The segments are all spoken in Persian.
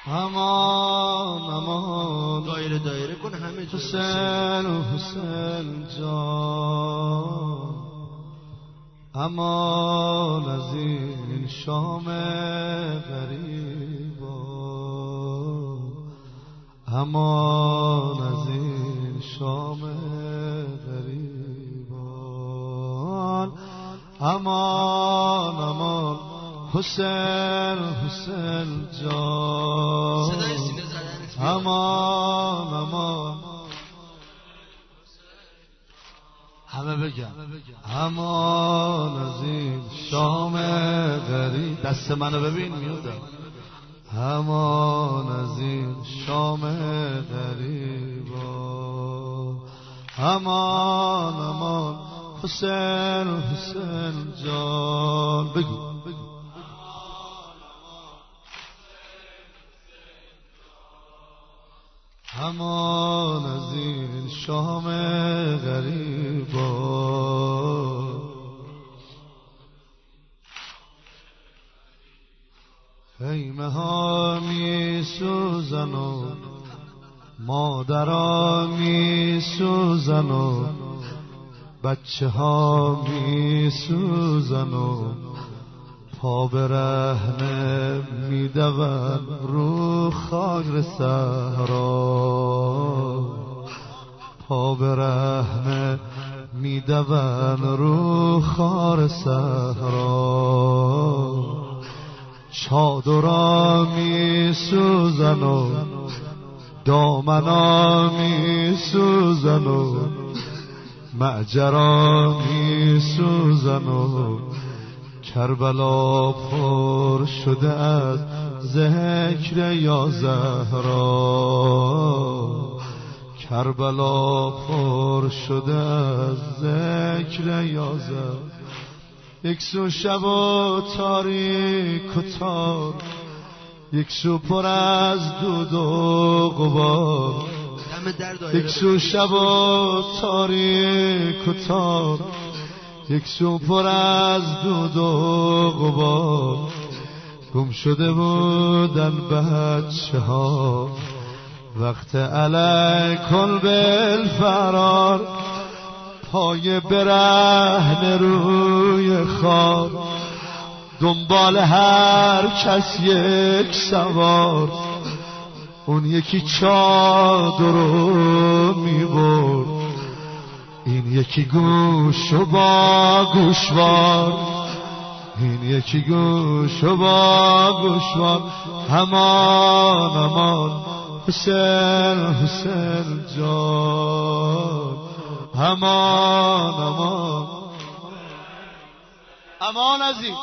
امان امان دایره دایره کن همه جا حسین و حسین جان امان از این شام غریبا امان از این شام غریبان امان امان حسین حسین جان امان امان همه بگم امان از این شام غریب دست منو ببین میودم امان از این شام غریبا امان امان حسین حسین جان بگو امان از این شام غریبا خیمه ها می سوزن و مادرها می سوزن و بچه ها می سوزن و پا برهنه می دوان رو خاک صحرا پا برهنه می دوان رو خار صحرا چادرها می سوزن و دامنها می سوزن و معجرها می سوزن و کربلا پر شده از ذکر یا زهرا کربلا پر شده از ذکر یا زهرا یک سو شب و تاریک و تار یک سو پر از دود و غبار یک سو شب و تاریک و تار یک سو پر از دود و غبار گم شده بودن بچه ها وقت علیکم بالفرار پای برهنه روی خار دنبال هر کس یک سوار اون یکی چادر رو میبرد این یکی گوش و با گوشوار این یکی گوش و با گوشوار امان امان حسین حسین جان امان امان امان از این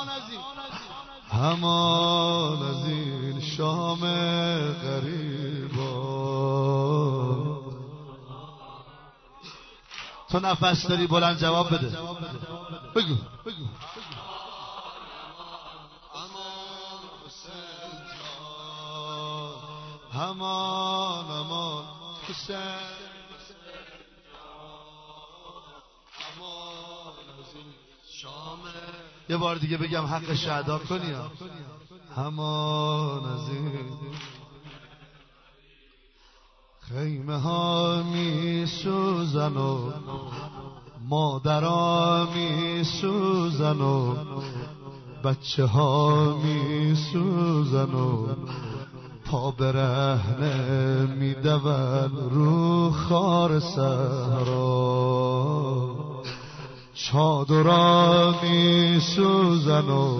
امان از این شام غریبا تو نفس داری بلند جواب بده بگو امان حسین جان امان امان حسین امان از این شام یه بار دیگه بگم حقش ادا کنی امان از این خیمه ها می سوزن و مادرها می سوزن و بچه ها می سوزن و پا برهنه می دوان رو خار صحرا چادرها می سوزن و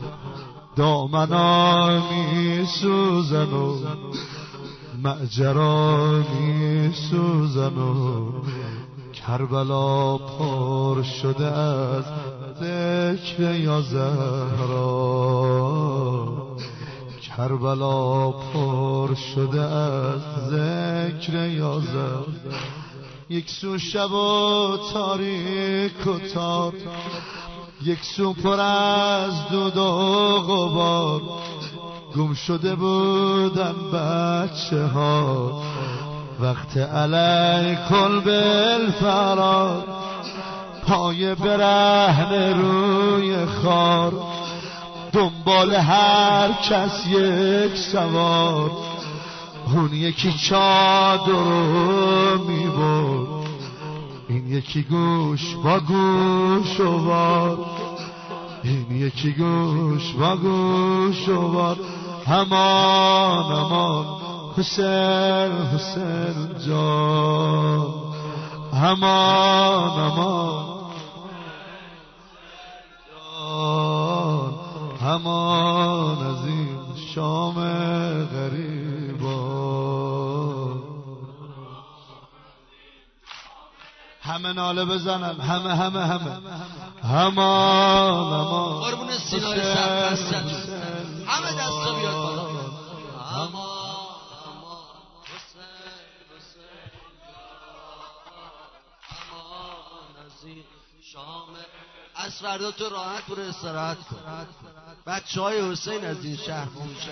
دامنها می سوزن و معجرها می سوزن و کربلا پر شده از ذکر یا زهرا کربلا پر شده از ذکر یا زهرا یک سو شب و تاریک و تار یک سو پر از دود و غبار گم شده بودن بچه ها وقت علیکم بالفرار پای برهنه روی خار دنبال هر کس یک سوار، اون یکی چادر رو میبرد، این یکی گوش با گوش وار، این یکی گوش با گوش وار. همان همان حسین حسین جان، همان همان جان، همان از این شام غریبان. همه ناله بزنن، همه همان قربون سینای سرپستتون همه دستا بیاد بالا. همان از این شام از فردا تو راحت برو استراحت کن. بچه‌های حسین از این شهر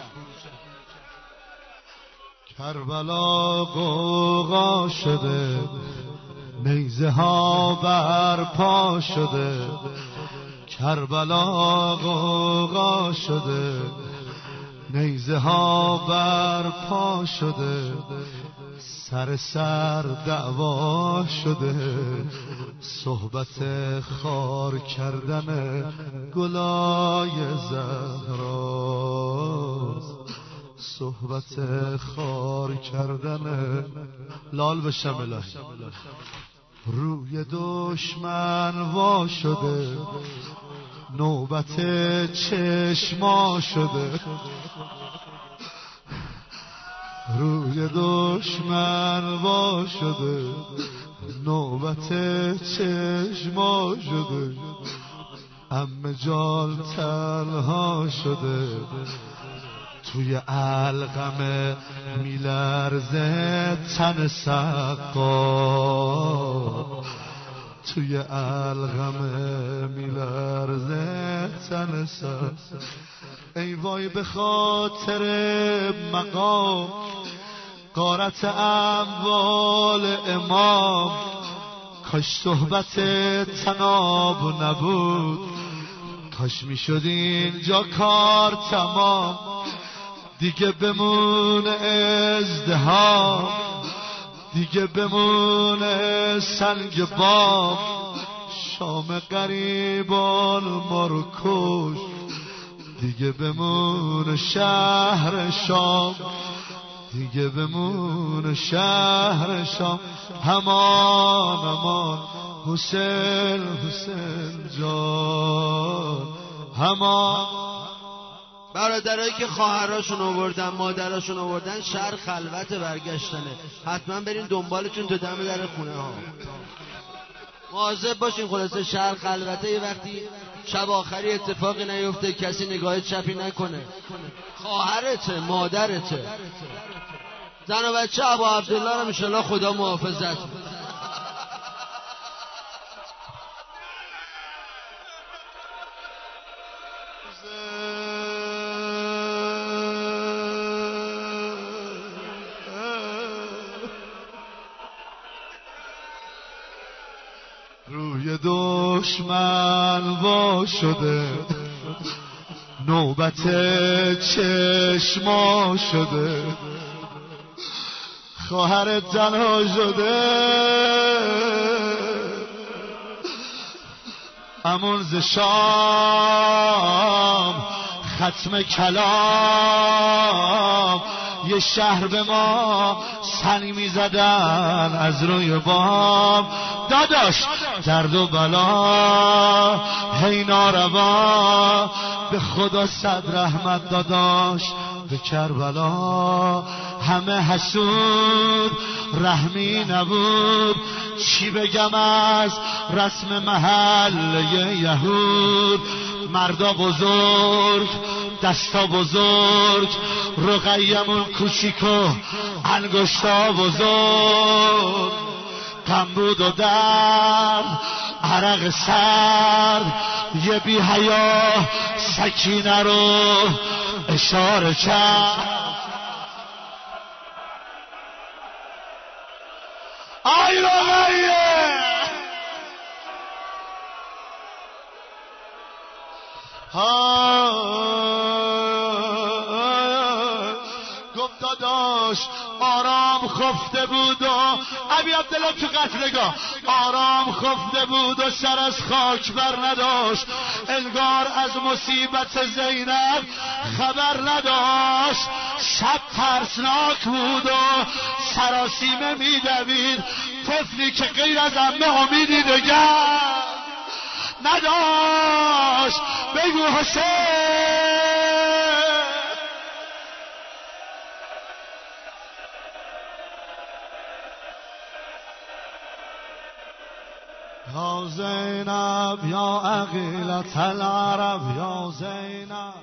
کربلا غوغا شده، نیزه ها برپا شده، کربلا غوغا شده، نیزه ها برپا شده، سر دعوا شده، صحبت خار کردن گلای زهراست، صحبت خار کردن لال بشم الهی. روی دشمن وا شده، نوبت چشما شده، روی دشمن وا شده، نوبت چشما شده، عمه جان تنها شده، توی علقمه میلرزه تن سقا، توی علقمه میلرزه تن سقا. ای وای به خاطر مقام غارت اموال امام، کاش صحبت تناب نبود، کاش میشد اینجا کار تمام، دیگه بمونه ازدحام، دیگه بمونه سنگ بام، شام غریبان ما رو کش، دیگه بمونه شهر شام، دیگه بمونه شهر شام. همان حسین حسین جان، همان. برادرایی که خواهراشون آوردن مادراشون آوردن شهر خلوت برگشتنه، حتما برین دنبالشون تو دم در خونه ها. مواظب باشین، خلاصه شهر خلوته، یه وقتی شب آخری اتفاقی نیفته، کسی نگاه چپی نکنه، خواهرته مادرته. زن و بچه ابو عبدالله رو انشالله خدا محافظت. روی دشمن وا شده، نوبت چشما شده، خواهر تنها شده، امون ز شام ختم کلام، یه شهر به ما سنگ می زدن از روی بام. داداش درد و بلا هی ناروا، به خدا صد رحمت داداش به کربلا. همه حسود رحمی نبود، چی بگم از رسم محل یهود. مردا بزرگ دستا بزرگ، رقیمون کوچیک و انگشتا بزرگ، غم بود و درد عرق سرد، یه بی حیا سکینه رو اشاره کرد. آی رقیه ها داشت آرام خفته بود و ابی عبدالله تو قتلگاه آرام خفته بود و سر از خاک بر نداشت انگار از مصیبت زینب خبر نداشت شب ترسناک بود و سراسیمه میدوید طفلی که غیر از عمه امیدی دگر نداشت بگو حسین یا زینب یا عقیلة العرب یا زینب